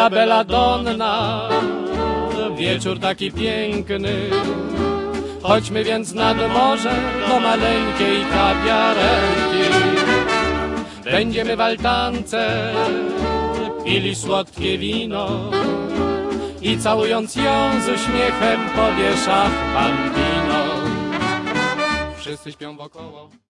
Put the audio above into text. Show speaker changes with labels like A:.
A: bella bella donna, wieczór taki piękny. Chodźmy więc nad morze do maleńkiej kawiarenki. Będziemy w altance pili słodkie wino i całując ją z uśmiechem powie szach bambino. Wszyscy śpią wokoło.